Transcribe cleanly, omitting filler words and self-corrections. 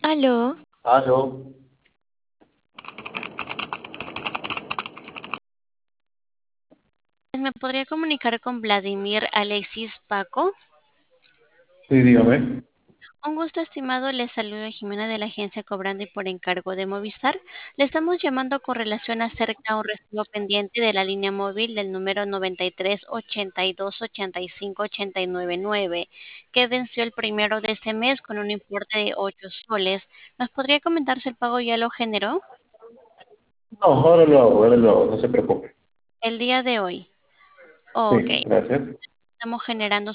Aló, Aló, ¿me podría comunicar con Vladimir Alexis Paco? sí, dígame. Un gusto, estimado. Le saludo Jimena de la agencia Cobrando y por encargo de Movistar. Le estamos llamando con relación acerca de un recibo pendiente de la línea móvil del número 93 82 85 89 9, que venció el primero de este mes con un importe de 8 soles. ¿Nos podría comentar si el pago ya lo generó No, ahora lo hago, no se preocupe. el día de hoy? Ok, Sí, gracias. estamos generando